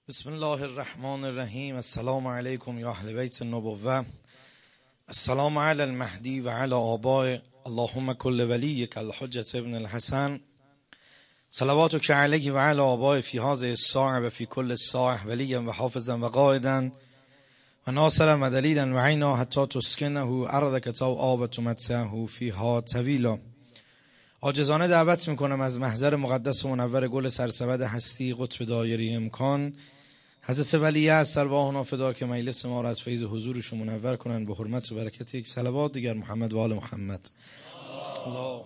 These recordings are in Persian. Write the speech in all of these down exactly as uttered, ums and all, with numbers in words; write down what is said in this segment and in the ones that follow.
بسم الله الرحمن الرحیم. السلام علیکم یا اهل بیت النبوة. السلام علی المهدی و علی آباء اللهم کل ولیک الحجة ابن الحسن صلواتک علیه و علی آباء فی هذه الساعة و فی کل ساعة ولیا و حافظا و قائدا و ناصرا و دلیلا و عینا حتی تسکنه ارضک طوعا و تمتعه فیها طویلا. عاجزانه دعوت میکنم از محضر مقدس و منور گل سرسبد هستی قطب دایره امکان حضرت ولی از ارواحنا فدا که مجلس ما را از فیض حضورشون منور کنن به حرمت و برکت یک صلوات دیگر محمد و آل محمد. اللهم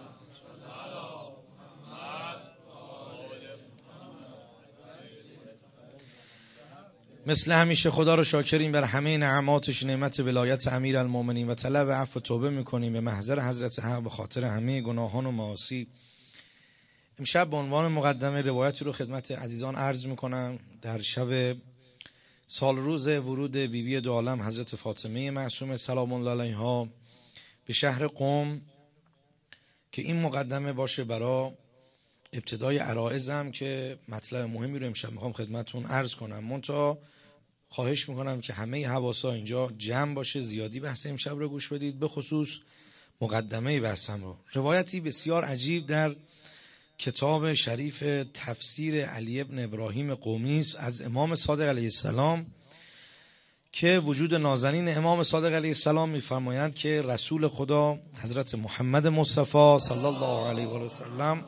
مثل همیشه خدا رو شاکریم بر همه نعماتش، نعمت ولایت امیر المومنین و طلب عفو و توبه میکنیم به محضر حضرت حق به خاطر همه گناهان و معاصی. امشب به عنوان مقدمه روایتی رو خدمت عزیزان عرض میکنم. در شب سال روز ورود بیبی بی دو عالم حضرت فاطمه معصومه سلام الله علیها به شهر قم که این مقدمه باشه برای ابتدای عرائزم که مطلب مهمی رو امشب میخوام خدمتون عرض کنم. منتها خواهش میکنم که همه حواسا اینجا جمع باشه، زیادی بحث امشب رو گوش بدید، به خصوص مقدمه بحثم رو. روایتی بسیار عجیب در کتاب شریف تفسیر علی ابن ابراهیم قمی است از امام صادق علیه السلام که وجود نازنین امام صادق علیه السلام میفرمایند که رسول خدا حضرت محمد مصطفی صلی الله علیه و سلم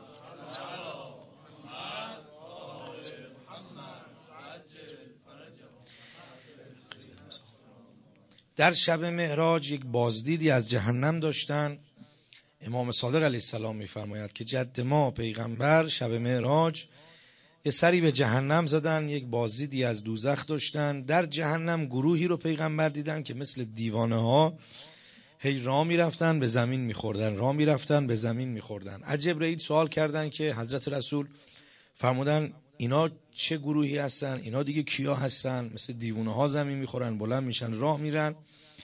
در شب معراج یک بازدیدی از جهنم داشتن. امام صادق علیه السلام میفرماید که جد ما پیغمبر شب معراج یه سری به جهنم زدن، یک بازدیدی از دوزخ داشتن. در جهنم گروهی رو پیغمبر دیدن که مثل دیوانه ها هی راه میرفتن به زمین میخوردن، راه میرفتن به زمین میخوردن. از جبرئیل سوال کردن که حضرت رسول فرمودن اینا چه گروهی هستن؟ اینا دیگه کیا هستن؟ مثل دیوانه ها زمین میخورن، بلند میشن، راه میرن.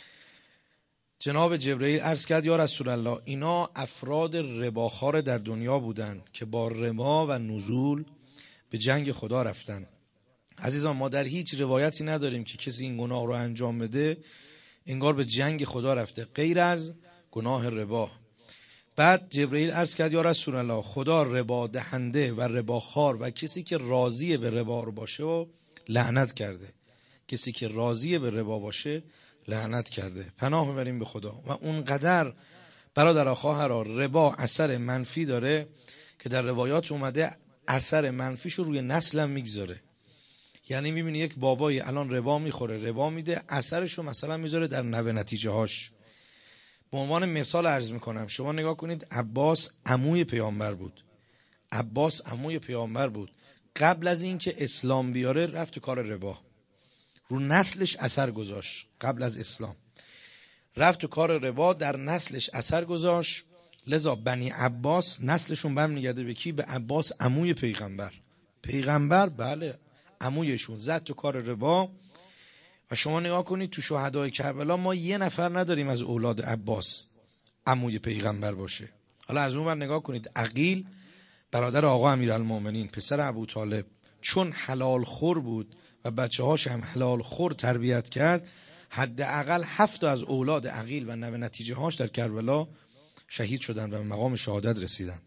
جناب جبرئیل عرض کرد یا رسول الله اینا افراد رباخوار در دنیا بودن که با ربا و نزول به جنگ خدا رفتن. عزیزان ما در هیچ روایتی نداریم که کسی این گناه رو انجام بده انگار به جنگ خدا رفته غیر از گناه ربا. بعد جبرئیل عرض کرد یا رسول الله خدا ربا دهنده و رباخوار و کسی که راضی به ربا رو باشه و لعنت کرده. کسی که راضی به ربا باشه لعنت کرده. پناه میبریم به خدا. و اونقدر برادر خواهرا ربا اثر منفی داره که در روایات اومده اثر منفیشو روی نسلم میگذاره. یعنی میبینی یک بابایی الان ربا میخوره، ربا میده، اثرشو مثلا میذاره در نوه نتیجه هاش. به عنوان مثال عرض میکنم، شما نگاه کنید عباس عموی پیامبر بود. عباس عموی پیامبر بود. قبل از این که اسلام بیاره رفت تو کار ربا، رو نسلش اثر گذاشت. قبل از اسلام رفت تو کار ربا، در نسلش اثر گذاشت. لذا بنی عباس نسلشون برمیگرده به کی؟ به عباس عموی پیغمبر. پیغمبر بله عمویشون زد تو کار ربا. و شما نگاه کنید تو شهدای کربلا ما یه نفر نداریم از اولاد عباس عموی پیغمبر باشه. حالا از اون ور نگاه کنید عقیل برادر آقا امیرالمومنین پسر ابوطالب چون حلال خور بود و بچه هاش هم حلال خور تربیت کرد، حداقل هفت از اولاد عقیل و نوه نتیجه هاش در کربلا شهید شدن و به مقام شهادت رسیدن.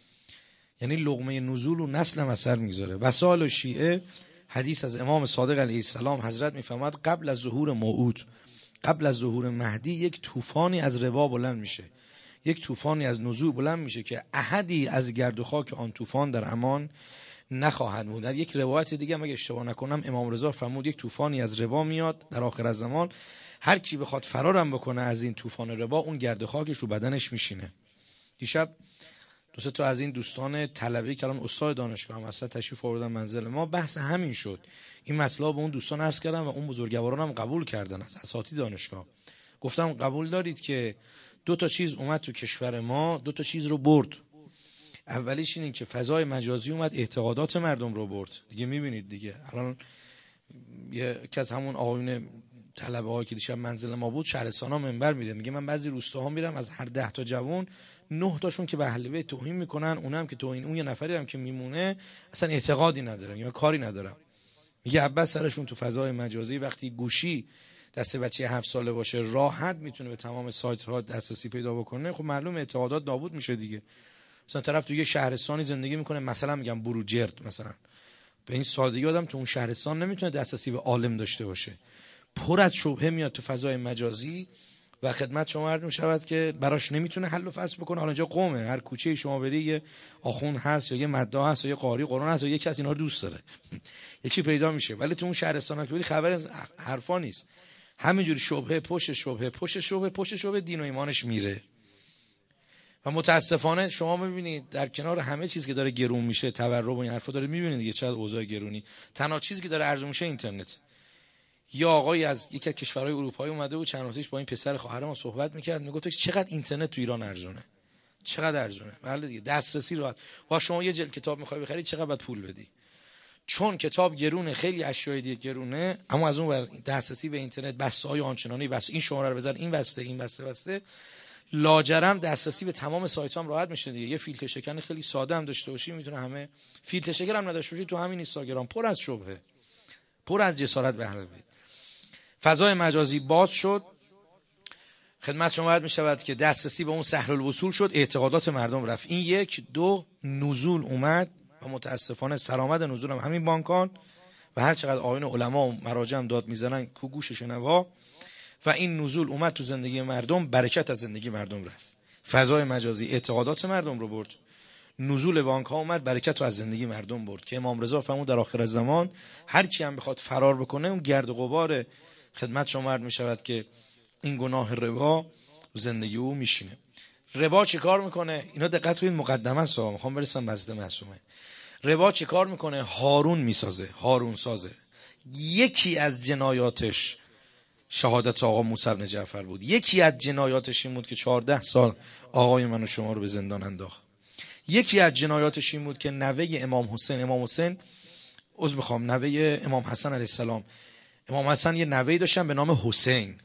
یعنی لقمه نزول و نسل هم اثر میگذاره. وسائل و شیعه حدیث از امام صادق علیه السلام حضرت میفرماد قبل از ظهور موعود، قبل از ظهور مهدی یک طوفانی از ربا بلند میشه، یک طوفانی از نزول بلند میشه که احدی از گرد و خاک آن طوفان در امان نخواهد بود. در یک روایت دیگه مگه اشتباه نکنم امام رضا فرمود یک طوفانی از ربا میاد در آخر الزمان، هر کی بخواد فرارم بکنه از این طوفان ربا اون گرد و خاکش رو بدنش میشینه. دیشب دو سه تا از این دوستان طلبه که الان استاد دانشگاه هم اصلا تشریف آوردن منزل ما، بحث همین شد. این مسئله به اون دوستان عرض کردم و اون بزرگواران هم قبول کردن از اساتید دانشگاه. گفتم قبول دارید که دو تا چیز اومد تو کشور ما، دو تا چیز رو برد. اولیش اینه که فضای مجازی اومد اعتقادات مردم رو برد. دیگه میبینید دیگه الان یکی از همون آقایون طلبه هایی که دیشب منزل ما بود شهرستان ها منبر میده، میگه من بعضی روستاها میرم از هر ده تا جوان نه تاشون که به اهل بیت توهین میکنن، اونم که توهین، اون یه نفری هم که میمونه اصلا اعتقادی ندارم یا کاری ندارم. میگه عباس سرشون تو فضای مجازی وقتی گوشی دست بچه هفت ساله باشه راحت میتونه به تمام سایت ها دسترسی پیدا بکنه. خب معلومه اعتقادات نابود میشه دیگه. مثلا طرف تو یه شهرستانی زندگی میکنه، مثلا میگم بروجرد، مثلا به این سادگی آدم تو اون شهرستان نمیتونه دسترسی به عالم داشته باشه. پر از شبهه میاد تو فضای مجازی و خدمت شما عرض میشود که براش نمیتونه حل و فصل بکنه. حالا اینجا قومه، هر کوچه شما بری یه آخوند هست یا یه مدعا هست یا یه قاری قرآن هست یا یه کسی اینا رو دوست داره یکی پیدا میشه. ولی تو اون شهرستانا که بری خبر از حرفا نیست، همینجوری شبهه پشت شبهه پشت شبهه پشت شبهه دین و ایمانش میره. و متاسفانه شما میبینید در کنار همه چیز که داره گرون میشه، تورم و این حرفا داره، میبینید دیگه چقدر اوضاع گرونی، تنها چیزی که داره ارزون میشه اینترنت. یا آقای از یک از کشورهای اروپایی اومده بود چند روزش با این پسر خواهر ما صحبت میکرد، میگفت چقدر اینترنت تو ایران ارزونه، چقدر ارزونه. بله دیگه، دسترسی راحت. وا شما یه جلد کتاب میخوای بخری چقدر باید پول بدی؟ چون کتاب گرونه، خیلی اشیاء دیگه گرونه، اما از اون دسترسی به اینترنت، بسته‌های آنچنانی، بس این شماره رو بزن این بسته این بسته بسته، لاجرم دسترسی به تمام سایت هم راحت میشه دیگه. یه فیلتر شکن خیلی ساده هم داشته باشی میتونه همه، فیلتر شکن هم نداشته باشی تو همین اینستاگرام پر از شبهه، پر از جسارت به حلقه. فضای مجازی باز شد، خدمت شما عرض میشود که دسترسی به اون سهل الوصول شد، اعتقادات مردم رفت. این یک. دو، نزول اومد و متاسفانه سرآمد نزول هم همین بانکان و هر چقدر آیین علما و مراجع هم داد میزنن کو گوش شنوا، و این نزول اومد تو زندگی مردم، برکت از زندگی مردم رفت. فضای مجازی اعتقادات مردم رو برد، نزول بانک ها اومد برکت رو از زندگی مردم برد که امام رضا فرمود در آخر زمان هر کی هم بخواد فرار بکنه اون گرد و غبار خدمت شما عرض میشود که این گناه ربا زندگی او میشینه. ربا چه کار میکنه؟ اینا دقت کنید، مقدمه است، میخوام برسم به حضرت معصومه. ربا چه کار میکنه؟ هارون میسازه، هارون سازه. یکی از جنایاتش شهادت آقا موسی بن جعفر بود. یکی از جنایاتش این بود که چهارده سال آقای من و شما رو به زندان انداخت. یکی از جنایاتش این بود که نوه امام حسین، امام حسین عذر میخوام نوه امام حسن علیه السلام، امام حسن یه نوه‌ای داشتن به نام حسین.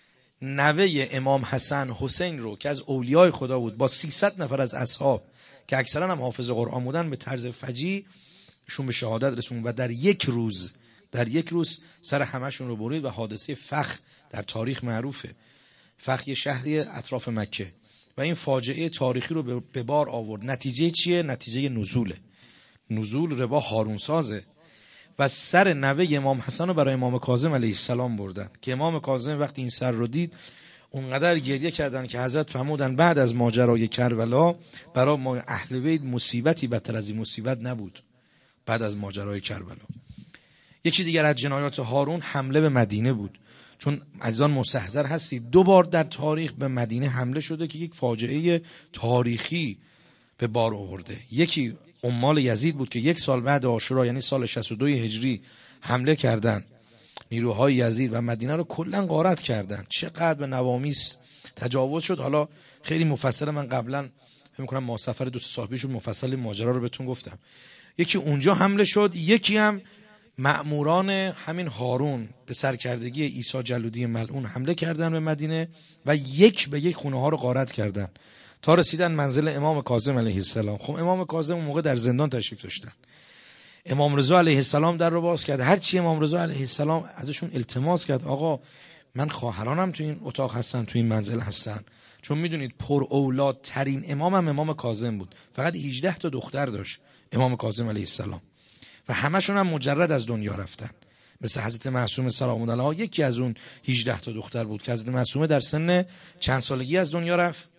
نوه امام حسن حسین رو که از اولیای خدا بود با سیصد نفر از اصحاب که اکثرا هم حافظ قرآن بودن به طرز فجیع شون به شهادت رسون و در یک روز در یک روز سر همشون رو برید و حادثه فخ در تاریخ معروفه. فخ یه شهری اطراف مکه و این فاجعه تاریخی رو به بار آورد. نتیجه چیه؟ نتیجه نزوله. نزول ربا هارون سازه و سر نوه امام حسن رو برای امام کاظم علیه السلام بردن که امام کاظم وقتی این سر رو دید اونقدر گریه کردن که حضرت فرمودن بعد از ماجرای کربلا برای ما اهل بیت مصیبتی بدتر از این مصیبت نبود. بعد از ماجرای کربلا یکی دیگر از جنایات هارون حمله به مدینه بود. چون عزیزان مستحضر هستید دو بار در تاریخ به مدینه حمله شده که یک فاجعه تاریخی به بار آورده. یکی عمال یزید بود که یک سال بعد عاشورا یعنی سال شصت و دو هجری حمله کردند نیروهای یزید و مدینه رو کلا غارت کردند. چقدر به نوامیس تجاوز شد. حالا خیلی مفصل من قبلا فکر می‌کنم ما سفر دو تا سال پیش مفصل ماجرا رو بهتون گفتم. یکی اونجا حمله شد، یکی هم مأموران همین هارون به سرکردگی عیسی جلودی ملعون حمله کردن به مدینه و یک به یک خونه ها رو غارت کردن تا رسیدن منزل امام کاظم علیه السلام. خب امام کاظم اون موقع در زندان تشریف داشتن. امام رضا علیه السلام در رو باز کرد. هرچی امام رضا علیه السلام ازشون التماس کرد آقا من خواهرانم تو این اتاق هستن، تو این منزل هستن، چون میدونید پر اولاد ترین امامم امام کاظم بود، فقط هجده تا دختر داشت امام کاظم علیه السلام و همشون هم مجرد از دنیا رفتن. مثل حضرت معصومه سلام الله علیها یکی از اون هجده تا دختر بود که حضرت معصومه در سن چند سالگی از دنیا رفت؟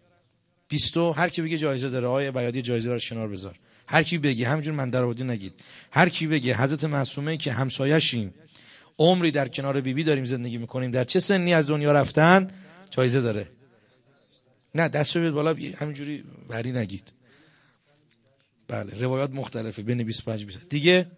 بیست. هر کی بگه جایزه داره، آیه بیادی جایزه رو کنار بذار. هر کی بگه، همینجور من درآوردی نگید، هر کی بگه حضرت معصومه که همسایه‌شیم عمری در کنار بیبی داریم زندگی میکنیم در چه سنی از دنیا رفتن جایزه داره. نه دست رو بیاد بالا، همینجوری وری نگید. بله روایات مختلفه بین بیست و پنج بیست دیگه.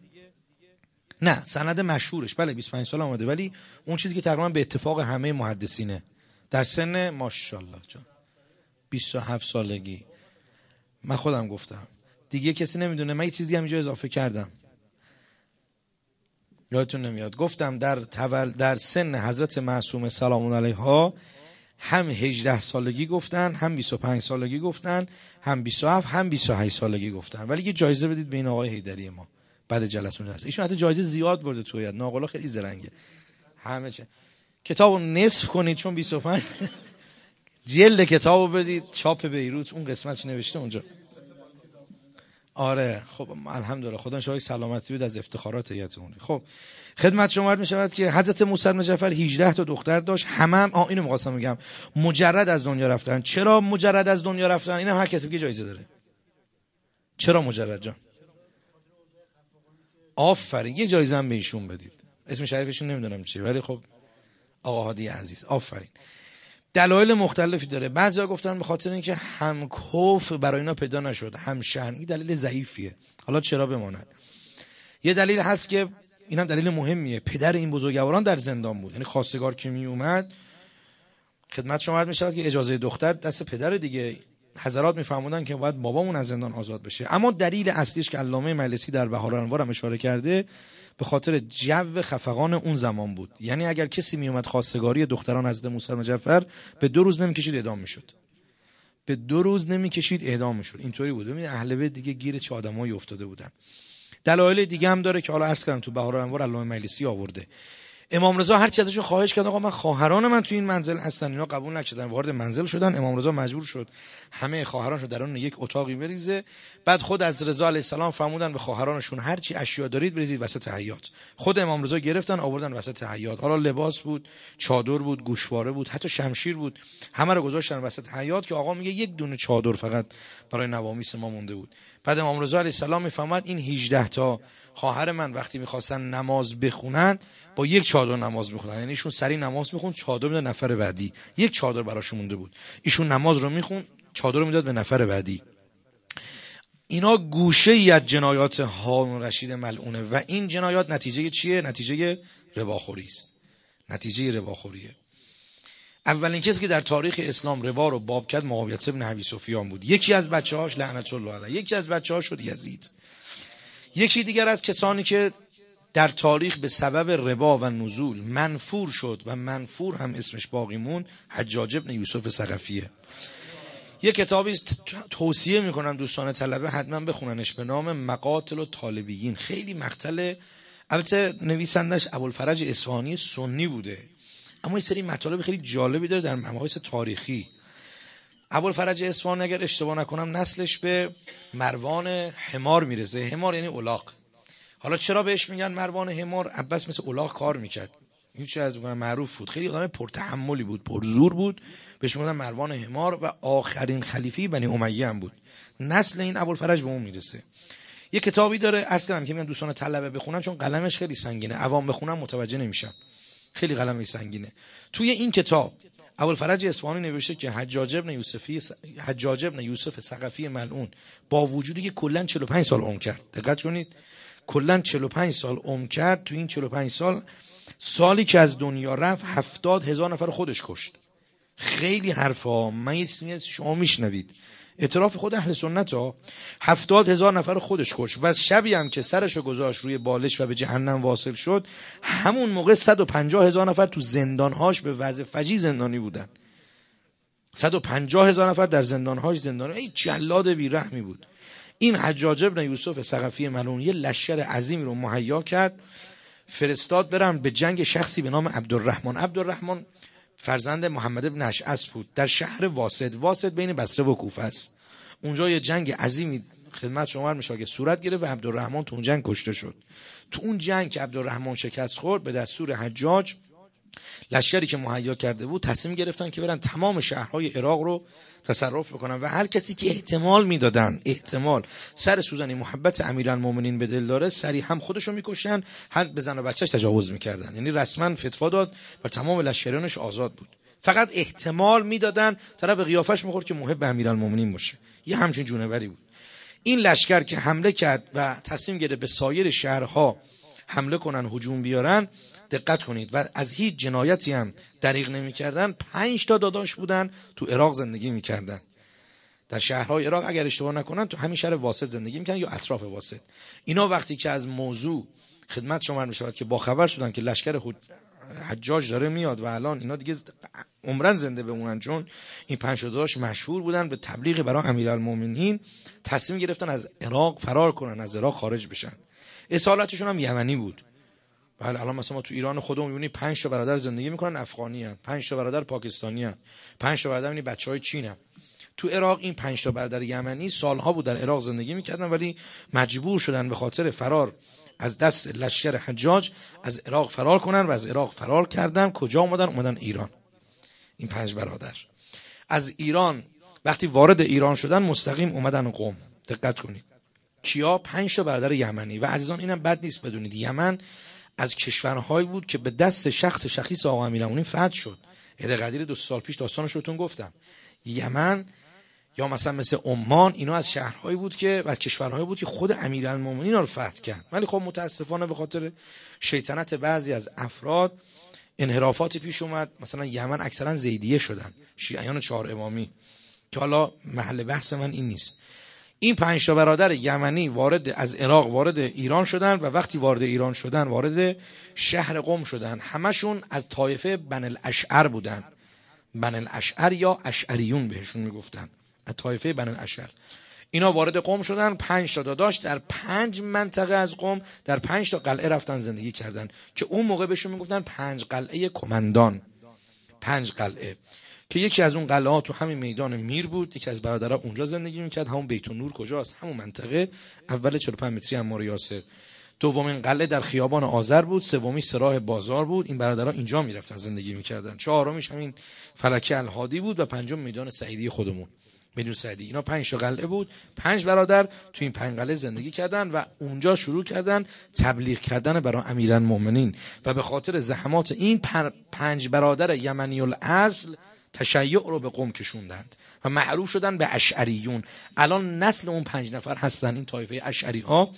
نه سند مشهورش بله بیست و پنج سال آمده، ولی اون چیزی که تقریبا به اتفاق همه محدثینه در سن ماشاءالله جان بیست و هفت سالگی. من خودم گفتم دیگه کسی نمیدونه. من یه چیز دیگه هم اینجا اضافه کردم یادتون نمیاد، گفتم در تول در سن حضرت معصومه سلام علیها هم هجده سالگی گفتن، هم بیست و پنج سالگی گفتن، هم بیست و هفت هم بیست و هشت سالگی گفتن. ولی یه جایزه بدید به این آقای حیدری ما، بعد جلسه هست. ایشون حتی جایزه زیاد برده تو هیئت، ناقلا خیلی زرنگه. همه چه کتابو نصف کنید چون بیست و پنج جلد کتابو بدید چاپ بیروت، اون قسمتش نوشته اونجا. آره خب الحمدلله، خدا شاید سلامتی بده، از افتخارات هیئتمون. خب خدمت شما عرض می‌شود که حضرت موسی بن جعفر هجده تا دختر داشت، همه هم آ اینو می‌خواستم بگم مجرد از دنیا رفتن. چرا مجرد از دنیا رفتن؟ اینم هر کسی بگه جایزه داره. چرا مجرد جان؟ آفرین، یه جایزه هم به ایشون بدید. اسم شریفشون نمیدونم چیه ولی خب آقا هادی عزیز آفرین. دلایل مختلفی داره. بعضیا گفتن به خاطر اینکه هم کف برای اینا پیدا نشد، هم شأن. این دلیل ضعیفیه. حالا چرا بماند؟ یه دلیل هست که اینم دلیل مهمیه، پدر این بزرگواران در زندان بود. یعنی خواستگار که می اومد خدمت شما عرض می‌شود که اجازه دختر دست پدر دیگه. حضرات میفرمودن که باید بابامون از زندان آزاد بشه. اما دلیل اصلیش که علامه مجلسی در بهار الانوار هم اشاره کرده، به خاطر جو خفقان اون زمان بود. یعنی اگر کسی می اومد خواستگاری دختران حضرت موسی بن جعفر، به دو روز نمیکشید اعدام میشد. به دو روز نمیکشید اعدام میشد. اینطوری بود. ببینید اهل بیت دیگه گیر چه آدمایی افتاده بودن. دلایل دیگه هم داره که حالا عرض کردم تو بهار الانوار علامه مجلسی آورده. امام رضا هر چی ازشون خواهش کرد آقا من خواهران من تو این منزل هستن، اینا قبول نکردن، وارد منزل شدن. امام رضا مجبور شد همه خواهرانشو در اون یک اتاقی بریزه. بعد خود از رضا علیه السلام فرمودن به خواهرانشون هر چی اشیا دارید بریزید وسط حیاط. خود امام رضا گرفتن آوردن وسط حیاط. حالا لباس بود، چادر بود، گوشواره بود، حتی شمشیر بود، همه رو گذاشتن وسط حیاط که آقا میگه یک دونه چادر فقط برای نوامیس ما مونده بود. بعد امام رضا علیه السلام میفهمد این هجده تا خواهر من وقتی میخواستن نماز بخونن با یک چادر نماز میخونن. یعنی ایشون سری نماز میخوند، چادر میداد نفر بعدی. یک چادر براشون مونده بود. ایشون نماز رو میخوند، چادر رو میداد به نفر بعدی. اینا گوشه ای از جنایات هارون رشید ملعونه و این جنایات نتیجه چیه؟ نتیجه رباخوری است. نتیجه رباخوریه. اولین کسی که در تاریخ اسلام ربا رو باب کرد معاویه بن ابی سفیان بود. یکی از بچه‌هاش لعنت الله علیه، یکی از بچه‌هاش شد یزید. یکی دیگر از کسانی که در تاریخ به سبب ربا و نزول منفور شد و منفور هم اسمش باقی مون، حجاج بن یوسف ثقفیه. یه کتابی توصیه میکنم دوستان طلبه حتما بخوننش به نام مقاتل الطالبیین. خیلی مقتل، البته نویسندش ابوالفرج اصفهانی سنی بوده اما این سری مطالب خیلی جالبی داره در مباحث تاریخی. ابوالفرج اصفهانی اگر اشتباه نکنم نسلش به مروان حمار میرسه. حمار یعنی الاغ. حالا چرا بهش میگن مروان حمار؟ عباس مثل الاغ کار میکرد، این چه از میگن معروف بود، خیلی آدم پرتحملی بود، پرزور بود، بهش میگن مروان حمار و آخرین خلیفه بنی امیه هم بود. نسل این ابوالفرج به اون میرسه. یه کتابی داره عرض کردم که میگن دوستان طلبه بخونن چون قلمش خیلی سنگینه، عوام بخونن متوجه نمیشن، خیلی قلمش سنگینه. توی این کتاب ابوالفرج اصفهانی نوشته که حجاج بن یوسفی حجاج بن یوسف ثقفی ملعون با وجودی که کلا چهل و پنج سال عمر کرد، دقت کنید، کلا چهل و پنج سال عمر کرد، تو این چهل و پنج سال سالی که از دنیا رفت هفتاد هزار نفر خودش کشت. خیلی حرفا، من یه چیزی شما میشنوید، اعتراف خود اهل سنت ها، هفتاد هزار نفر خودش کشت و شبی هم که سرشو گذاشت روی بالش و به جهنم واصل شد، همون موقع صد و پنجاه هزار نفر تو زندانهاش به وضع فجیع زندانی بودن. صد و پنجاه هزار نفر در زندانهاش زندانی. ای جلاد بیرحمی بود. این حجاج بن یوسف ثقفی ملعون یه لشکر عظیمی رو مهیا کرد، فرستاد برن به جنگ شخصی به نام عبدالرحمن. عبدالرحمن فرزند محمد بن اشعث بود، در شهر واسط. واسط بین بصره و کوفه است. اونجا یه جنگ عظیمی خدمت شما میشه که صورت گرفت و عبدالرحمن تو اون جنگ کشته شد. تو اون جنگ که عبدالرحمن شکست خورد، به دستور حجاج لشکری که مهیا کرده بود تصمیم گرفتن که برن تمام شهرهای عراق رو تصرف بکنن و هر کسی که احتمال میدادن احتمال سر سوزنی محبت امیرالمومنین به دل داره، سری هم خودشو میکشن هم به زن و بچهش تجاوز میکردن. یعنی رسما فتوا داد و تمام لشکریانش آزاد بود. فقط احتمال میدادن طرف به قیافش میخورد که محب امیرالمومنین باشه. یه همچین جونوری بود. این لشکر که حمله کرد و تصمیم گرفت به سایر شهرها حمله کنن، هجوم بیارن، دقت کنید و از هیچ جنایتی هم دریغ نمی کردن. پنج تا داداش بودن تو عراق زندگی می کردن، در شهرهای عراق اگر اشتباه نکنن تو همین شهر واسط زندگی می کردن یا اطراف واسط. اینا وقتی که از موضوع خدمت شما می شود که با خبر شدن که لشکر حجاج داره میاد و الان اینا دیگه عمرن زنده بمونن، چون این پنج تا داداش مشهور بودن به تبلیغ برای امیرالمومنین، تصمیم گرفتن از عراق فرار کنن، از عراق خارج بشن. اصالتشون هم یمنی بود. بله الان مثلا ما تو ایران خودمون می‌بینیم پنج تا برادر زندگی میکنن افغانی ان، پنج تا برادر پاکستانی ان، پنج تا برادر می‌بینی بچهای چین ان. تو عراق این پنج تا برادر یمنی سالها بود در عراق زندگی میکردن، ولی مجبور شدن به خاطر فرار از دست لشکر حجاج از عراق فرار کنن و از عراق فرار کردن. کجا اومدن؟ اومدن ایران. این پنج برادر از ایران وقتی وارد ایران شدن مستقیم اومدن قم. دقت کنید کیا؟ پنج تا برادر یمنی. و عزیزان اینم بد نیست بدونید یمن از کشورهایی بود که به دست شخص شخیص آقا امیرالمومنین فتح شد. عید قدیر دو سال پیش داستانش رو بهتون گفتم. یمن یا مثلا مثل عمان، اینا از شهرهایی بود که و کشورهایی بود که خود امیرالمومنین رو فتح کرد، ولی خب متاسفانه به خاطر شیطنت بعضی از افراد انحرافاتی پیش اومد. مثلا یمن اکثرا زیدیه شدن، شیعیان چهار امامی، که حالا محل بحث من این نیست. این پنج تا برادر یمنی وارد از عراق وارد ایران شدن و وقتی وارد ایران شدن وارد شهر قم شدن. همشون از طایفه بنی الاشعر بودن. بنی الاشعر یا اشعریون بهشون میگفتن، از طایفه بنی الاشعر. اینا وارد قم شدن. پنج تا داداش در پنج منطقه از قم در پنج تا قلعه رفتن زندگی کردن که اون موقع بهشون میگفتن پنج قلعه کماندان. پنج قلعه که یکی از اون قلعه ها تو همین میدان میر بود. یکی از برادرها اونجا زندگی میکرد. همون بیت النور کجاست؟ همون منطقه. اول چهل و پنج متری عمار یاسر. دومین قلعه در خیابان آذر بود. سومی سراح بازار بود. این برادرها اینجا میرفتن زندگی میکردن. چهارمیش همین فلکه الهادی بود و پنجم میدان سعیدی خودمون، میدون سعیدی. اینا پنج تا قلعه بود. پنج برادر تو این پنج قلعه زندگی کردن و اونجا شروع کردن تبلیغ کردن برای امیرالمومنین و به خاطر زحمات این پنج برادر یمنی الاصل تشیع رو به قم کشوندند و معروف شدن به اشعریون. الان نسل اون پنج نفر هستن. این طایفه اشعری ها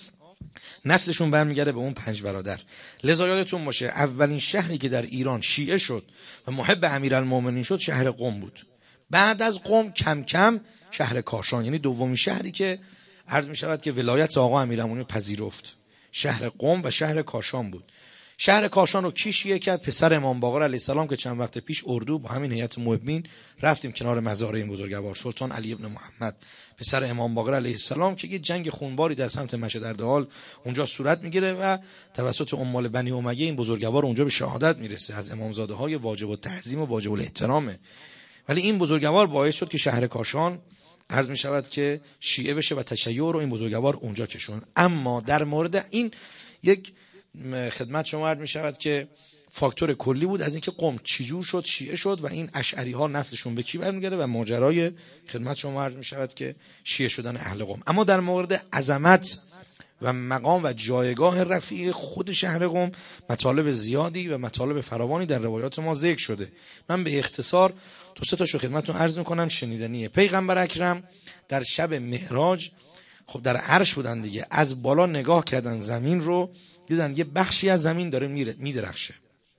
نسلشون برمیگرده به اون پنج برادر. لذا یادتون باشه اولین شهری که در ایران شیعه شد و محب امیرالمومنین شد شهر قم بود. بعد از قم کم کم شهر کاشان، یعنی دومین شهری که عرض می شود که ولایت آقا امیرالمومنین پذیرفت، شهر قم و شهر کاشان بود. شهر کاشان رو کی شیعه کرد؟ پسر امام باقر علیه السلام که چند وقت پیش اردو با همین هیئت محبین رفتیم کنار مزار این بزرگوار سلطان علی ابن محمد پسر امام باقر علیه السلام که یه جنگ خونباری در سمت مشهد اردهال اونجا صورت میگیره و توسط اموال بنی امیه این بزرگوار اونجا به شهادت میرسه. از امامزاده های واجب التعظیم و واجب الاحترامه. ولی این بزرگوار باعث شد که شهر کاشان عرض می شود که شیعه بشه و تشیع رو این بزرگوار اونجا کشوند. اما در مورد این یک خدمت شما عرض می شود که فاکتور کلی بود از اینکه قم چجور شد شیعه شد و این اشعری ها نسلشون به کی برمیگرده و ماجرای خدمت شما عرض می شود که شیعه شدن اهل قم. اما در مورد عظمت و مقام و جایگاه رفیع خود شهر قم مطالب زیادی و مطالب فراوانی در روایات ما ذکر شده. من به اختصار دو سه تاشو خدمتتون عرض میکنم شنیدنیه. پیغمبر اکرم در شب معراج خب در عرش بودن دیگه، از بالا نگاه کردن زمین رو دیدن یه بخشی از زمین داره میدرخشه.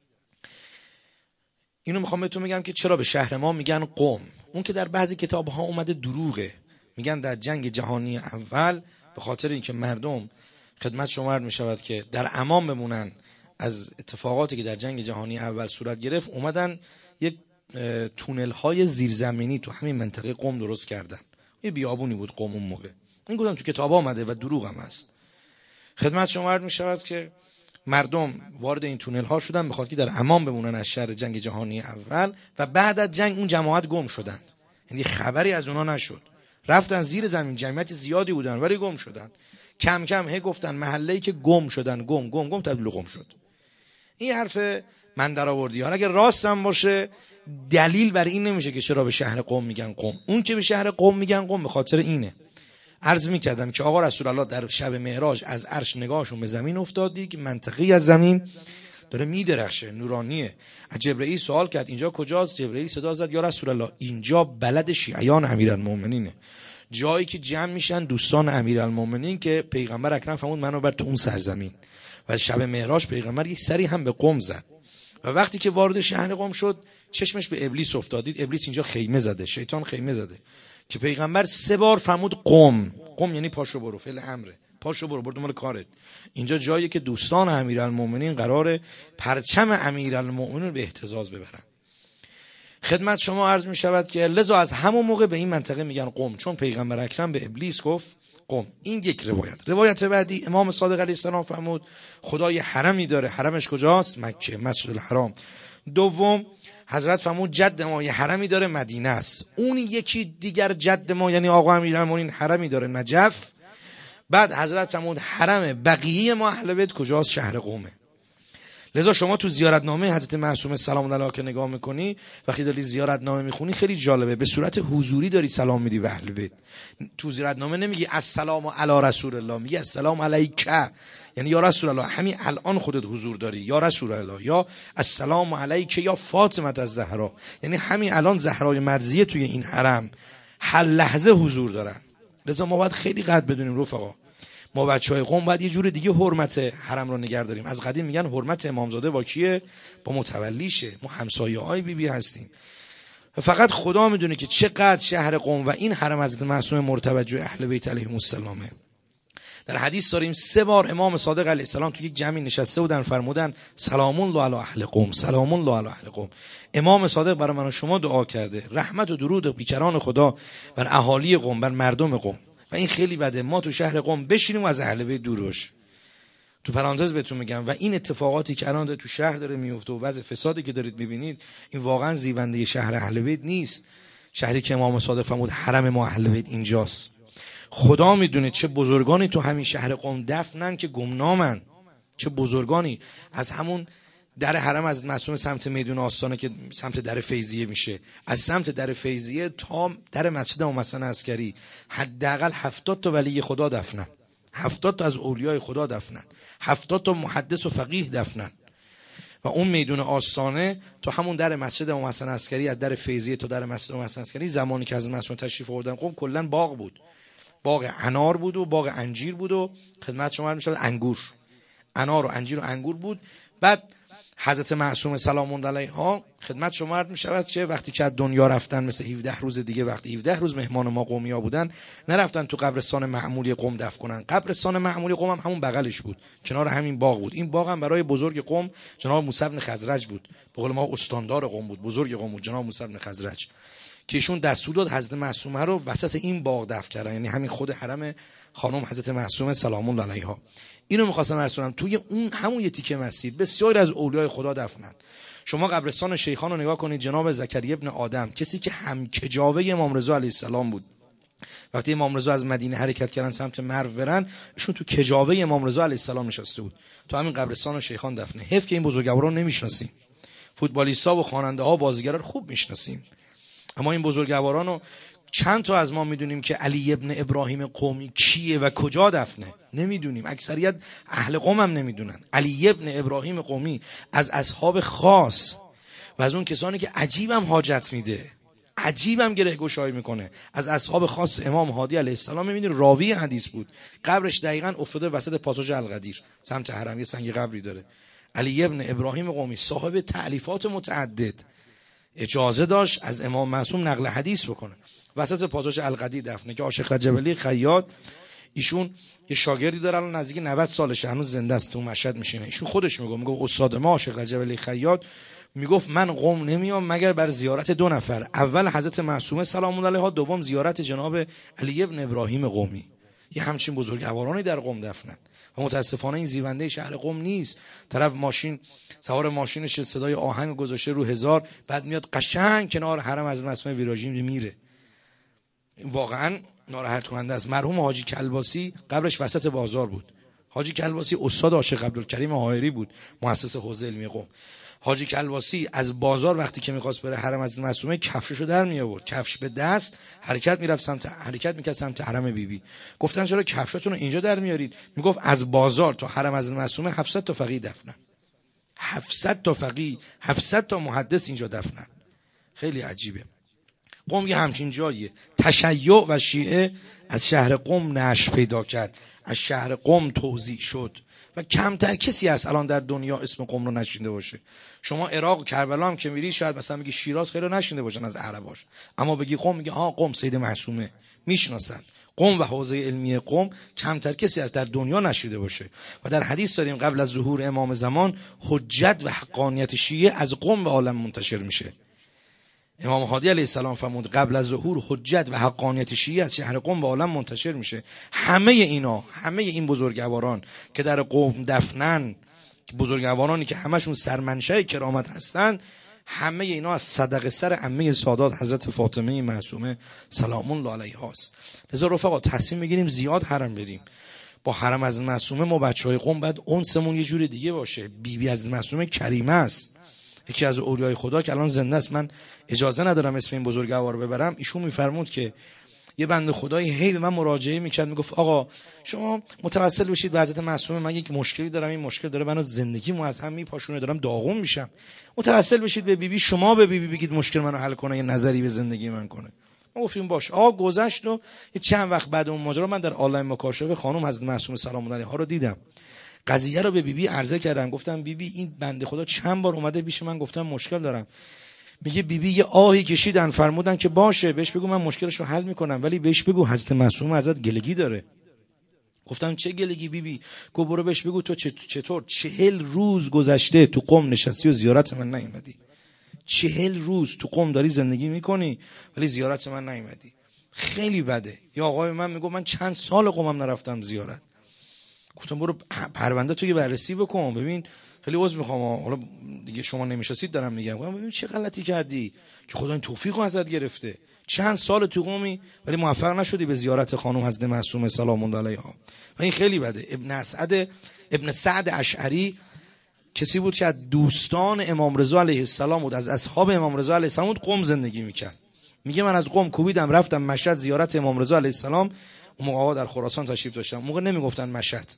اینو میخوام بهتون بگم که چرا به شهر ما میگن قم. اون که در بعضی کتاب ها اومده دروغه. میگن در جنگ جهانی اول به خاطر اینکه مردم خدمت شما عرض میشود که در امان بمونن از اتفاقاتی که در جنگ جهانی اول صورت گرفت، اومدن یک تونل های زیرزمینی تو همین منطقه قم درست کردن. یه بیابونی بود قم اون موقع. این گفتم تو کتابا اومده و دروغ هم هست. خدمت شما عرض میشود که مردم وارد این تونل ها شدن بخاطر که در امان بمونن از شر جنگ جهانی اول و بعد از جنگ اون جماعت گم شدند. یعنی خبری از اونا نشد. رفتن زیر زمین، جمعیت زیادی بودن ولی گم شدن. کم کم هی گفتن محله‌ای که گم شدن گم گم گم تبدیل گم شد. این حرف من در آوردی ها اگه راستم باشه دلیل بر این نمیشه که چرا به شهر قم میگن قم. اون که به شهر قم میگن قم به خاطر اینه. عرض میکردم که آقا رسول الله در شب معراج از عرش نگاهشون به زمین افتادی که منطقی از زمین داره میدرخشه، نورانیه. از جبرئیل سوال کرد اینجا کجاست؟ جبرئیل صدا زد یا رسول الله اینجا بلد شیعیان امیرالمومنینه، جایی که جمع میشن دوستان امیرالمومنین که پیغمبر اکرم فرمود منو بر تو اون سرزمین. و شب معراج پیغمبر یک سری هم به قم زد و وقتی که وارد شهر قم شد چشمش به ابلیس افتادید. ابلیس اینجا خیمه زده، شیطان خیمه زده که پیغمبر سه بار فرمود قم. قم یعنی پاشو برو، فعل امره، پاشو برو، برو دنبال کارت. اینجا جایی که دوستان امیرالمومنین قراره پرچم امیرالمومنین رو به اهتزاز ببرن. خدمت شما عرض می شود که لذا از همون موقع به این منطقه میگن قم، چون پیغمبر اکرم به ابلیس گفت قم. این یک روایت. روایت بعدی امام صادق علیه السلام فرمود خدای حرمی داره، حرمش کجاست؟ مکه، مسجد الحرام. دوم حضرت فرمود جد ما یه حرمی داره، مدینه است. اون یکی دیگر جد ما یعنی آقا امیرالمومنین حرمی داره، نجف. بعد حضرت فرمود حرم بقیه ما اهل بیت کجاست؟ شهر قم. لذا شما تو زیارتنامه حضرت معصومه سلام الله علیه که نگاه میکنی، وقتی داری زیارتنامه میخونی خیلی جالبه، به صورت حضوری داری سلام میدی به اهل بیت. تو زیارتنامه نمیگی السلام علی رسول الله، میگی السلام علیک، یعنی یا رسول الله همین الان خودت حضور داری، یا رسول الله، یا السلام علیک یا فاطمه الزهرا، یعنی همین الان زهرای مرضیه توی این حرم هر لحظه حضور دارن. لذا ما باید خیلی قدر بدونیم رفقا، ما بچهای قم باید یه جور دیگه حرمت حرم رو نگه داریم. از قدیم میگن حرمت امامزاده با کیه؟ با متولیشه. ما همسایه های بی بی هستیم. فقط خدا میدونه که چقدر شهر قم و این حرم حضرت معصومه مرتبط اهل بیت علیهم السلامه. در حدیث داریم سه بار امام صادق علیه السلام تو یک جمعی نشسته بودن، فرمودن سلام الله علی اهل قم، سلام الله علی اهل قم. امام صادق برای من و شما دعا کرده رحمت و درود و بیکران خدا بر اهالی قم، بر مردم قم. و این خیلی بده ما تو شهر قم بشینیم و از اهل بیت دور باشیم. تو پرانتز بهتون میگم و این اتفاقاتی که الان تو شهر داره میفته و وضع فسادی که دارید میبینید، این واقعا زیبنده شهر اهل بیت نیست. شهری که امام صادق فرمود حرم ما اهل بیت اینجاست. خدا میدونه چه بزرگانی تو همین شهر قم دفنن که گمنامن، چه بزرگانی. از همون در حرم از معصومه سمت میدون آستانه که سمت در فیضیه میشه، از سمت در فیضیه تا در مسجد امام حسن عسکری حداقل هفتاد تا ولی خدا دفنن، هفتاد تا از اولیای خدا دفنن، هفتاد تا محدث و فقیه دفنن. و اون میدون آستانه تا همون در مسجد امام حسن عسکری، از در فیضیه تا در مسجد امام حسن عسکری، زمانی که از معصومه تشریف آوردن قم کلا باغ بود، باغ انار بود و باغ انجیر بود و خدمت شما میشد انگور، انار و انجیر و انگور بود. بعد حضرت معصومه سلام الله علیها خدمت شما عرض میشود که وقتی که از دنیا رفتن، مثل هفده روز دیگه، وقتی هفده روز مهمان ما قمیا بودن، نرفتن تو قبرستان معمولی قم دفن کنن. قبرستان معمولی قم هم همون بغلش بود، کنار همین باغ بود. این باغ هم برای بزرگ قم جناب موسی بن خزرج بود، به قول ما استاندار قم بود، بزرگ قم بود جناب موسی بن خزرج، که ایشون دستور داد حضرت معصومه رو وسط این باغ دفن کردن، یعنی همین خود حرم خانم حضرت معصومه سلام الله علیها. اینو می‌خواستم عرض کنم، توی اون همون یه تیکه مسیر بسیاری از اولیای خدا دفنن. شما قبرستان شیخان رو نگاه کنید، جناب زکریا ابن آدم، کسی که هم کجاوه امام رضا علیه السلام بود، وقتی امام رضا از مدینه حرکت کردن سمت مرو برن، ایشون تو کجاوه امام رضا علیه السلام نشسته بود، تو همین قبرستان شیخان دفنه. حیف که این بزرگواران نمیشناسیم، فوتبالیست‌ها و خواننده‌ها و بازیگرا رو خوب میشناسیم، اما این بزرگواران رو چند تا از ما میدونیم که علی ابن ابراهیم قمی کیه و کجا دفنه نمیدونیم. اکثریت اهل قم هم نمیدونن. علی ابن ابراهیم قمی از اصحاب خاص و از اون کسانی که عجیبم حاجت میده، عجیبم گره گشایی میکنه، از اصحاب خاص امام هادی علیه السلام. میبینید راوی حدیث بود، قبرش دقیقاً افتاده وسط پاساژ القدیر سمت حرم، یه سنگ قبری داره. علی ابن ابراهیم قمی صاحب تألیفات متعدد، اجازه داشت از امام معصوم نقل حدیث بکنه، وسط پاساژ القدیر دفنه. که عاشق رجب علی خیاط، ایشون یه شاگردی داره الان نزدیک نود سالشه، هنوز زنده است، تو مشهد میشینه. ایشون خودش میگه، میگه استاد ما عاشق رجب علی خیاط میگفت من قم نمیام مگر بر زیارت دو نفر، اول حضرت معصومه سلام الله علیها، دوم زیارت جناب علی ابن ابراهیم قمی. یه همچین بزرگوارانی در قم دفنن و متاسفانه این زیونده شهر قم نیست. طرف ماشین سوار ماشینش صدای آهنگ گذاشته رو هزار، بعد میاد قشنگ کنار حرم از معصومه ویراژی میره. واقعا ناراحت کننده است. مرحوم حاجی کلباسی قبرش وسط بازار بود. حاجی کلباسی استاد عاشق عبدالکریم حائری بود، مؤسس حوزه علمی قم. حاجی کلباسی از بازار وقتی که می‌خواست بره حرم از معصومه، کفششو در می آورد، کفش به دست، حرکت میرفت سمت حرکت میکرد سمت حرم بیبی بی. گفتن چرا کفشاتون رو اینجا در میارید؟ میگفت از بازار تا حرم از معصومه هفتصد تا فقیه دفنن، هفتصد تا فقیه، هفتصد تا محدث اینجا دفنن. خیلی عجیبه. قم یه همچین جاییه. تشیع و شیعه از شهر قم نشأ پیدا کرد، از شهر قم توزیع شد و کمتر کسی هست الان در دنیا اسم قم رو نشینده باشه. شما عراق و کربلا هم که میری، شاید مثلا بگی شیراز خیلی نشینده باشن از عرباش، اما بگی قم، میگه ها قم سید معصومه، میشناسن. قم و حوزه علمی قم کمتر کسی از در دنیا نشیده باشه. و در حدیث داریم قبل از ظهور امام زمان حجت و حقانیت شیعه از قم به عالم منتشر میشه. امام هادی علیه السلام فرمود قبل از ظهور حجت و حقانیت شیعه از شهر قم به عالم منتشر میشه. همه اینا، همه این بزرگواران که در قم دفنن، بزرگوارانی که همشون سرمنشأ کرامت هستن، همه اینا از صدقه سر عمه سادات حضرت فاطمه معصومه سلام الله علیها است. لذا رفقا تصمیم میگیریم زیاد حرم بریم. با حرم از معصومه ما بچهای قم بعد انسمون یه جور دیگه باشه. بیبی بی از معصومه کریمه است، یکی از اولیای خدا که الان زنده است. من اجازه ندارم اسم این بزرگوار ببرم. ایشون میفرمود که یه بنده خدای هی به من مراجعه میکرد، میگفت آقا شما متوسل بشید به حضرت معصومه، من یک مشکلی دارم، این مشکل داره منو زندگیمو از هم میپاشونه، دارم داغون میشم. متوسل بشید به بیبی بی، شما به بیبی بی بگید مشکل منو حل کنه، یه نظری به زندگی من کنه. ما گفتیم باش. آقا گذشت و چند وقت بعد اون ماجرا من در عالم مکاشفه خانم حضرت معصومه سلام الله علیها رو دیدم. قضیه رو به بیبی بی عرضه کردم، گفتم بیبی بی این بنده خدا چند بار اومده پیش من، گفتم مشکل دارم. میگه بیبی بی یه آهی کشیدن، فرمودن که باشه بهش بگو من مشکلش رو حل میکنم، ولی بهش بگو حضرت معصومه ازت گلگی داره. گفتم چه گلگی بیبی؟ گفت برو بهش بگو تو چطور چهل روز گذشته تو قم نشستی و زیارت من نیومدی. چهل روز تو قم داری زندگی میکنی ولی زیارت من نیومدی. خیلی بده. یا آقای من میگه من چند سال قمم نرفتم زیارت. گفتم برو پرونده تو یه بررسی بکن ببین. خیلی عذر میخوام حالا دیگه شما نمیشناسید دارم میگم، ببین چه غلطی کردی که خدا این توفیقو ازت گرفته. چند سال تو قمی ولی موفق نشدی به زیارت خانم حضرت معصومه سلام الله علیها. و این خیلی بده. ابن اسعد ابن سعد اشعری کسی بود که از دوستان امام رضا علیه السلام بود، از اصحاب امام رضا علیه السلام بود، قم زندگی میکرد. میگه من از قم کوبیدم رفتم مشهد زیارت امام رضا علیه السلام. اون موقع آقا در خراسان تشریف داشتن، اون موقع نمیگفتن مشهد.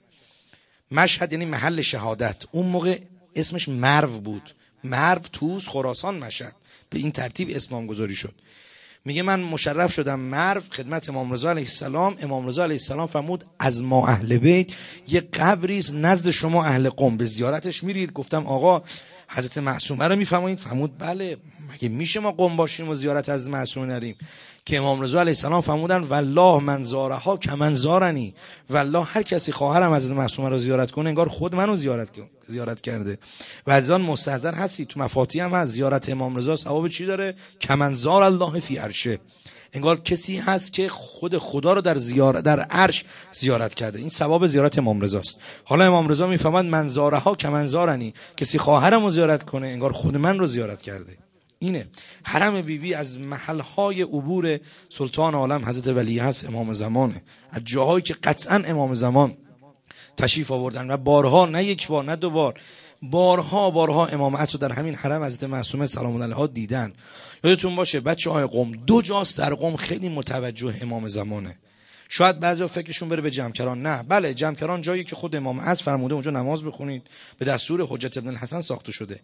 مشهد یعنی محل شهادت. اون موقع اسمش مرو بود. مرو، توس، خراسان، مشهد. به این ترتیب اسمم گذاری شد. میگه من مشرف شدم مرو خدمت امام رضا علیه السلام. امام رضا علیه السلام فرمود از ما اهل بیت یه قبری است نزد شما اهل قم، به زیارتش میرید. گفتم آقا حضرت معصومه رو میفرمایید؟ فرمود بله. مگه میشه ما قم باشیم و زیارت حضرت معصومه نریم؟ که امام رضا علیه السلام فرمودن والله من زارها کمن زارنی، والله هر کسی خواهرم حضرت معصومه رو زیارت کنه انگار خود منو زیارت زیارت کرده. و از آن مستحضر هستی. تو مفاتی هم هست زیارت امام رضا ثواب چی داره؟ کمن زار الله فی عرشه، انگار کسی هست که خود خدا رو در زیارت در عرش زیارت کرده. این ثواب زیارت امام رضا است. حالا امام رضا میفهمند من زارها کمن زارنی، کسی خواهرم رو زیارت کنه انگار خود من رو زیارت کرده. اینه حرم بیبی بی از محلهای عبور سلطان عالم حضرت ولی هست امام زمانه، از جاهایی که قطعا امام زمان تشریف آوردن و بارها، نه یک بار نه دو بار، بارها بارها امام عصر در همین حرم حضرت معصومه سلام الله علیها دیدن. یادتون باشه بچه های قم دو جاست در قم خیلی متوجه امام زمانه. شاید بعضیا فکرشون بره به جمکران، نه بله جمکران جایی که خود امام عصر فرموده اونجا نماز بخونید، به دستور حجت ابن الحسن ساخته شده.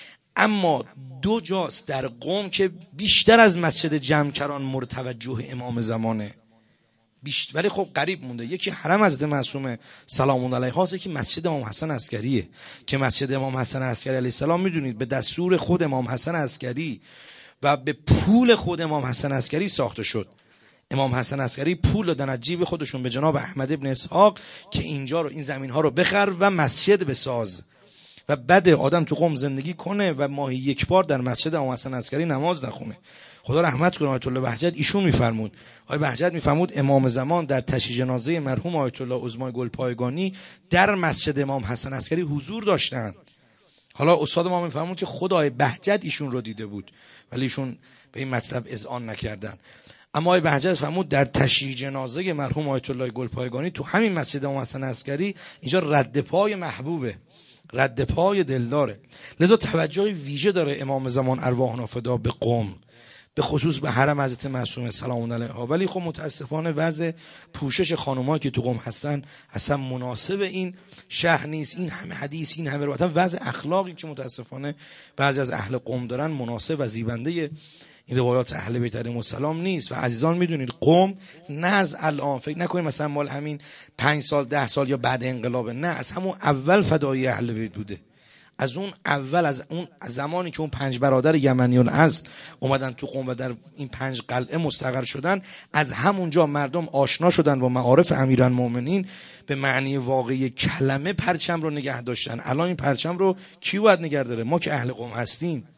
اما دو جاست در قم که بیشتر از مسجد جمکران مرتوجه امام زمانه بیشتر، ولی خب قریب مونده. یکی حرم حضرت معصومه سلام الله علیها است، که مسجد امام حسن عسکریه که مسجد امام حسن عسکری علیه السلام میدونید به دستور خود امام حسن عسکری و به پول خود امام حسن عسکری ساخته شد. امام حسن عسکری پول دادن از جیب خودشون به جناب احمد ابن اسحاق که اینجا رو، این زمین ها رو بخر و مسجد بساز و بعد آدم تو قم زندگی کنه و ماهی یک بار در مسجد امام حسن عسکری نماز نخونه. خدا رحمت کنه آیت الله بهجت، ایشون میفرمود، آیه بهجت میفرمود امام زمان در تشییع جنازه مرحوم آیت الله عظمای گلپایگانی در مسجد امام حسن عسکری حضور داشتن. حالا استاد ما میفرمود که خود آیه بهجت ایشون رو دیده بود ولی ایشون به این مطلب اذعان نکردن. اما آیه بهجت فرمود در تشییع جنازه مرحوم آیت الله گلپایگانی تو همین مسجد امام حسن عسکری اینجا رد پای محبوبه، رد پای دلداره. لذا توجه ویژه داره امام زمان ارواحنا فدا به قم، به خصوص به حرم حضرت معصومه سلام الله علیها. ولی خب متاسفانه وضع پوشش خانم‌ها که تو قم هستن اصلا مناسب این شهر نیست. این همه حدیث، این همه روایت، وضع اخلاقی که متاسفانه بعضی از اهل قم دارن مناسب و زیبنده این روایات اهل بیت علیهم السلام نیست. و عزیزان میدونید قم نه از الان، فکر نکنید مثلا مال همین پنج سال ده سال یا بعد انقلاب، نه از همون اول فدایی اهل بیت بوده. از اون اول، از اون از زمانی که اون پنج برادر یمنیون اصل اومدن تو قم و در این پنج قلعه مستقر شدن، از همونجا مردم آشنا شدن با معارف امیرالمومنین، به معنی واقعی کلمه پرچم رو نگه داشتن. الان این پرچم رو کی باید نگه داره؟ ما که اهل قم هستیم.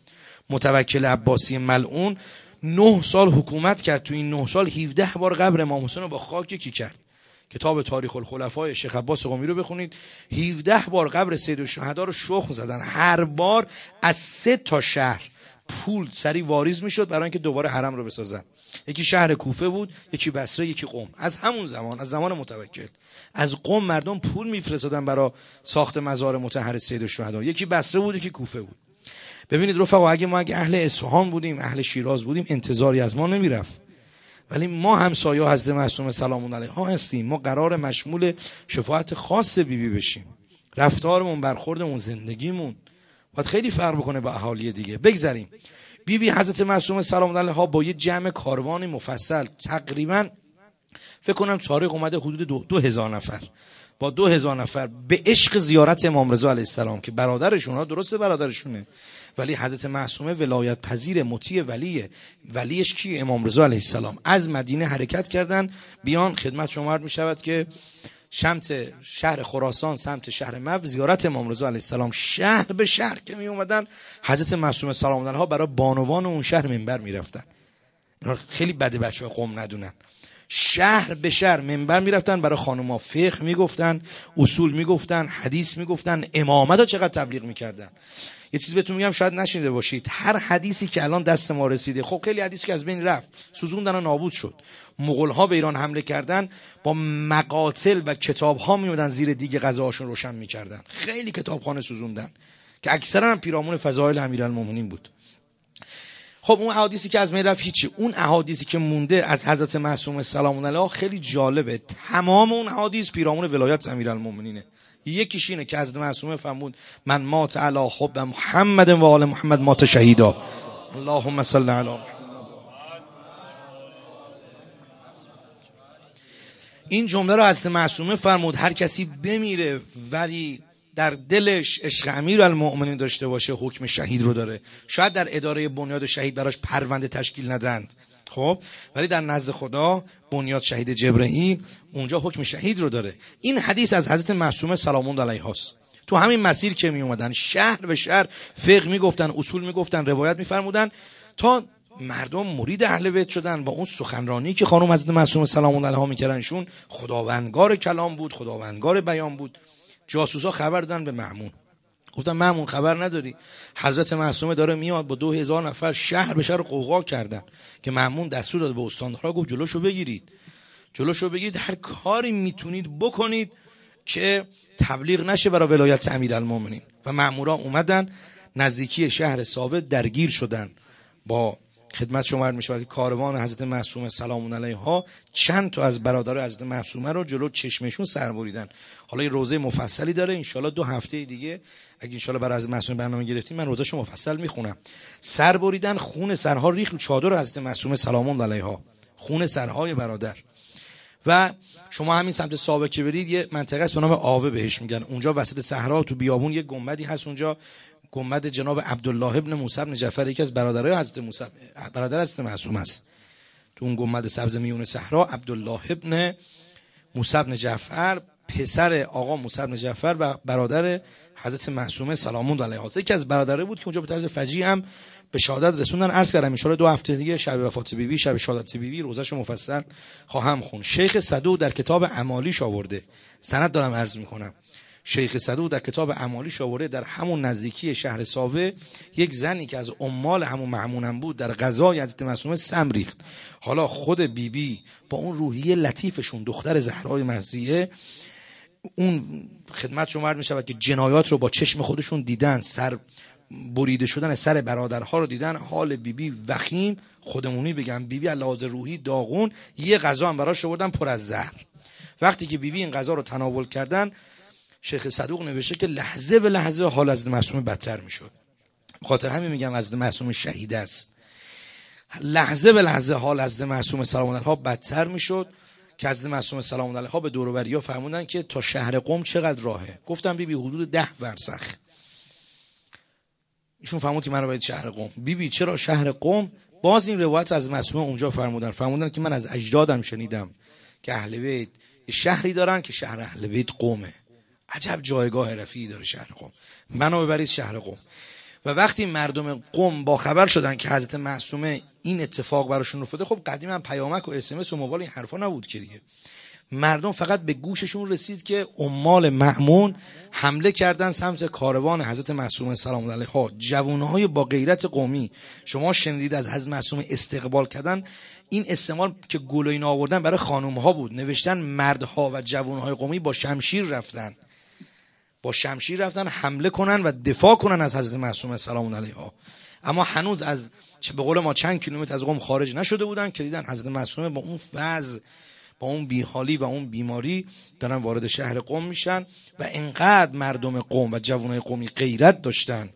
متوکل عباسی ملعون نه سال حکومت کرد. تو این نه سال هفده بار قبر امام حسین رو با خاک یکی کرد. کتاب تاریخ الخلفای شیخ عباس قمی رو بخونید، هفده بار قبر سید الشهدا رو شخم زدن. هر بار از سه تا شهر پول سری واریز میشد برای اینکه دوباره حرم رو بسازن. یکی شهر کوفه بود، یکی بصره، یکی قم. از همون زمان، از زمان متوکل، از قم مردم پول میفرستادن برای ساخت مزار مطهر سید الشهدا. یکی بصره بود، یکی کوفه بود. ببینید رفقا، اگه ما اگه اهل اصفهان بودیم، اهل شیراز بودیم، انتظاری از ما نمیرفت. ولی ما همسایه حضرت معصومه سلام الله علیها هستیم. ما قرار مشمول شفاعت خاص بیبی بی بشیم. رفتارمون، برخوردمون، زندگیمون باید خیلی فرق بکنه با اهالی دیگه. بگذریم. بیبی بی حضرت معصومه سلام الله علیها با یه جمع کاروانی مفصل، تقریبا فکر کنم تاریخ اومده حدود دو, دو هزار نفر، با دو هزار نفر به عشق زیارت امام رضا علیه السلام که برادرشون ها، درسته برادرشونه، ولی حضرت معصومه ولایت پذیر مطیع ولیه. ولیش کی؟ امام رضا علیه السلام. از مدینه حرکت کردن بیان خدمت شما عرض می شود که سمت شهر خراسان، سمت شهر مرو، زیارت امام رضا علیه السلام. شهر به شهر که می اومدن حضرت معصومه سلام الله علیها برای بانوان اون شهر منبر می رفتن. خیلی بده بچه‌ها قم ندونن. شهر به شهر منبر میرفتن برای خانوما فقه میگفتن، اصول میگفتن، حدیث میگفتن، امامت ها چقدر تبلیغ میکردن. یه چیز بهتون میگم شاید نشنیده باشید، هر حدیثی که الان دست ما رسیده، خب خیلی حدیثی که از بین رفت، سوزوندن و نابود شد. مغول ها به ایران حمله کردن، با مقاتل و کتاب ها میومدن زیر دیگ غذاهاشون روشن میکردن. خیلی کتابخانه سوزوندن که اکثرا هم پیرامون فضائل امیرالمومنین بود. خب اون احادیثی که از من رفت هیچی. اون احادیثی که مونده از حضرت معصومه سلام الله علیها خیلی جالبه. تمام اون احادیث پیرامون ولایت امیرالمومنینه. یکیش اینه که حضرت معصومه فرمود من مات علی حب محمد و آل محمد مات شهیدا. اللهم صل علی محمد. این جمله رو حضرت معصومه فرمود هر کسی بمیره ولی در دلش عشق امیرالمومنین داشته باشه، حکم شهید رو داره. شاید در اداره بنیاد شهید براش پرونده تشکیل ندند، خب، ولی در نزد خدا بنیاد شهید جبرئیل اونجا حکم شهید رو داره. این حدیث از حضرت معصومه سلام الله علیها است. تو همین مسیر که می اومدن شهر به شهر فقه میگفتن، اصول میگفتن، روایت میفرمودن، تا مردم مرید اهل بیت شدن. با اون سخنرانی که خانم حضرت معصومه سلام الله علیها میکردنشون، خداوندگار کلام بود، خداوندگار بیان بود. جاسوسا خبر دادن به مأمون، گفتن مأمون خبر نداری حضرت معصومه داره میاد با دو هزار نفر، شهر به شهر قوقا کردن. که مأمون دستور داد به استاندارا، گفت جلوشو بگیرید، جلوشو بگیرید، هر کاری میتونید بکنید که تبلیغ نشه برای ولایت امیرالمومنین. و مأمورا اومدن نزدیکی شهر ساوه درگیر شدن با خدمت شما عرض می‌شود کاروان حضرت معصومه سلام الله علیها. چند تا از برادرای حضرت معصومه رو جلو چشمشون سر بریدن. حالا این روزه مفصلی داره، انشالله دو هفته دیگه اگه انشالله برای حضرت معصومه برنامه گرفتیم من روزهشو مفصل میخونم. سر بریدن، خون سرها ریخت رو چادر حضرت معصومه سلام الله علیها، خون سرهای برادر. و شما همین سمت ساوه که برید یه منطقه است به نام آوه بهش میگن، اونجا وسط صحرا تو بیابون یه گنبدی هست، اونجا گنبد جناب عبدالله ابن موسی بن جعفر، یکی از برادرای حضرت موسی، برادر حضرت معصومه است. تو اون گنبد سبز میون صحرا عبدالله ابن موسی بن جعفر پسر آقا موسی بن جعفر و برادر حضرت معصومه سلام الله علیها، یکی از برادرای بود که اونجا به طرز فجیع هم به شهادت رسوندن. عرض کردم ان شاءالله دو هفته دیگه شب وفات بیبی، شب شهادت بیبی، روزهشو مفصل خواهم خون. شیخ صدوق در کتاب اعمالیش آورده، سند دارم عرض میکنم، شیخ صدوق در کتاب اعمالیش آورده در همون نزدیکی شهر ساوه یک زنی که از عمال همون مأمونم بود در غذای حضرت معصومه سم ریخت. حالا خود بیبی بی با اون روحیه لطیفشون، دختر زهرای مرضیه، اون خدمت شما عرض میشود که جنایات رو با چشم خودشون دیدن، سر بریده شدن سر برادرها رو دیدن، حال بیبی بی وخیم، خودمونی بگم بیبی علاوه روحی داغون، یه غذا هم براش آوردن پر از زهر. وقتی که بیبی بی این غذا رو تناول کردن، شیخ صدوق نوشته که لحظه به لحظه حال از معصومه بدتر میشد. خاطر همین میگم از معصومه شهید است. لحظه به لحظه حال از معصومه سلام الله علیها بدتر میشد که از معصومه سلام الله علیها به دور و بریا فرمودن که تا شهر قم چقدر راهه. گفتم بیبی بی حدود ده ورسخ. ایشون فرمود که من رو باید شهر قم. بیبی بی چرا شهر قم؟ باز این روایت از معصومه اونجا فرمودن فرمودن که من از اجدادم شنیدم که اهل بیت شهری دارن که شهر اهل بیت قمه. عجب جایگاه رفیعی داره شهر قم، منو ببرید شهر قم. و وقتی مردم قم با خبر شدن که حضرت معصومه این اتفاق براشون افتاده، خب قدیما پیامک و اس ام اس و موبایل این حرفا نبود که دیگه، مردم فقط به گوششون رسید که عمال مأمون حمله کردن سمت کاروان حضرت معصومه سلام الله علیها. جوانهای با غیرت قومی، شما شنیدید از حضرت معصومه استقبال کردن. این استعمال که گل و اینا آوردن برای خانم ها بود، نوشتن مردها و جوانهای قومی با شمشیر رفتن، با شمشیر رفتن حمله کنن و دفاع کنن از حضرت معصومه سلام الله علیها. اما هنوز از به قول ما چند کیلومتر از قم خارج نشده بودن که دیدن حضرت معصومه با اون وضع، با اون بیحالی و اون بیماری دارن وارد شهر قم میشن. و انقدر مردم قم و جوانای قمی غیرت داشتن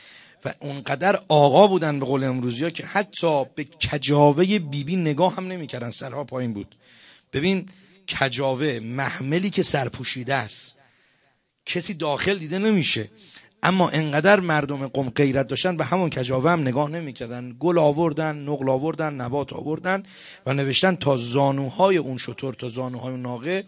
و اونقدر آقا بودن به قول امروزیا که حتی به کجاوه بیبی بی نگاه هم نمیکردن، سرها پایین بود. ببین کجاوه، محملی که سرپوشیده است، کسی داخل دیده نمیشه، اما انقدر مردم قم غیرت داشتن به همون کجاوه هم نگاه نمیکردن. گل آوردن، نقل آوردن، نبات آوردن و نوشتن تا زانوهای اون شتر، تا زانوهای اون ناقه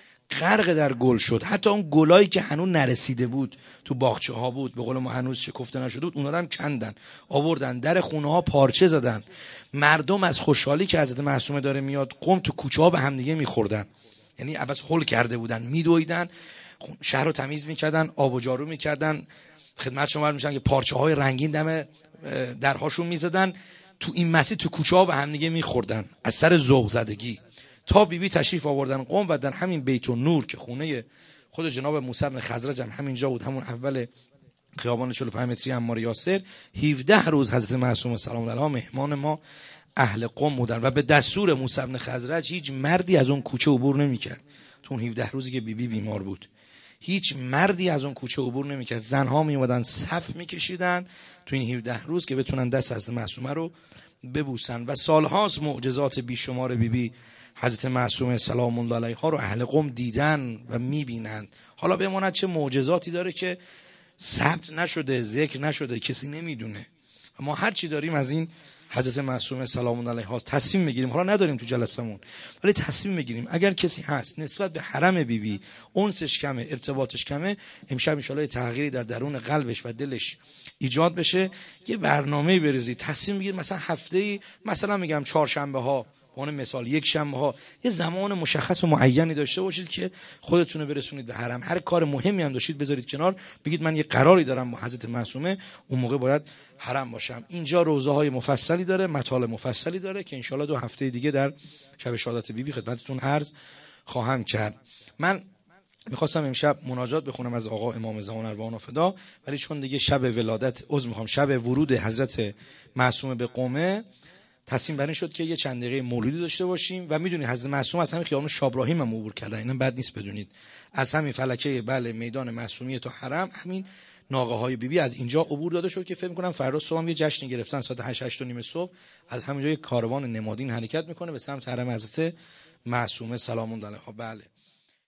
غرق در گل شد. حتی اون گلایی که هنوز نرسیده بود، تو باغچه ها بود، به قول ما هنوز شکفته نشده بود، اونا رو هم کندن آوردن، در خونه ها پارچه زدن. مردم از خوشحالی که حضرت معصومه داره میاد قم، تو کوچه ها به هم دیگه میخوردن، یعنی عباس هول کرده بودن، میدویدن، شهر رو تمیز میکردن، آب و جارو میکردن، خدمت شما عرض میشن که پارچه های رنگین دم درهاشون میزدن، تو این مسیر تو کوچه ها به هم دیگه میخوردن از سر ذوق زدگی. تا بیبی بی تشریف آوردن قم و در همین بیت النور که خونه خود جناب موسی بن خزرج هم همینجا بود، همون اول خیابان چهل و پنج متری عمار یاسر، هفده روز حضرت معصومه سلام الله علیها مهمان ما اهل قم بودن و به دستور موسی بن خزرج هیچ مردی از اون کوچه عبور نمیکرد. تو اون هفده روزی که بیبی بی بیمار بود هیچ مردی از اون کوچه عبور نمیکرد. زنها می اومدن صف میکشیدن تو این هفده روز که بتونن دست از معصومه رو ببوسن. و سالهاست معجزات بیشمار بیبی بی حضرت معصومه سلام الله علیها رو اهل قم دیدن و میبینن. حالا بماند چه معجزاتی داره که ثبت نشده، ذکر نشده، کسی نمیدونه. ما هر چی داریم از این حضرت معصومه سلام الله علیها تصمیم میگیریم. حالا نداریم تو جلسمون، ولی تصمیم میگیریم اگر کسی هست نسبت به حرم بیبی انسش کمه، ارتباطش کمه، امشب ان شاءالله تغییری در درون قلبش و دلش ایجاد بشه، یه برنامه‌ای بریزید، تصمیم بگیرید مثلا هفته‌ای، مثلا میگم چهارشنبه ها، اون مثال یک شنبه ها، یه زمان مشخص و معینی داشته باشید که خودتون رو برسونید به حرم. هر کار مهمی هم داشتید بذارید کنار، بگید من یه قراری دارم با حضرت معصومه، اون موقع باید حرم باشم. اینجا روزه های مفصلی داره، مطالب مفصلی داره که انشالله دو هفته دیگه در شب شهادت بیبی خدمتتون عرض خواهم کرد. من میخواستم امشب مناجات بخونم از آقا امام زمان ارواحنا فدا، ولی چون دیگه شب ولادت عذر میخوام شب ورود حضرت معصومه به قم، تصمیم بر این شد که یه چند دقیقه مولودی داشته باشیم. و میدونید حضرت معصومه از همین خیابان شابراهیم هم عبور کردن، اینا بد نیست بدونید، از همین فلکه بله میدان معصومیه تا حرم، همین ناقه های بیبی از اینجا عبور داده شد که فکر می‌کنم فردا صبح یه جشنی گرفتن ساعت هشت هشت و نیم صبح، از همینجا یک کاروان نمادین حرکت میکنه به سمت حرم حضرت معصومه سلام الله علیها. بله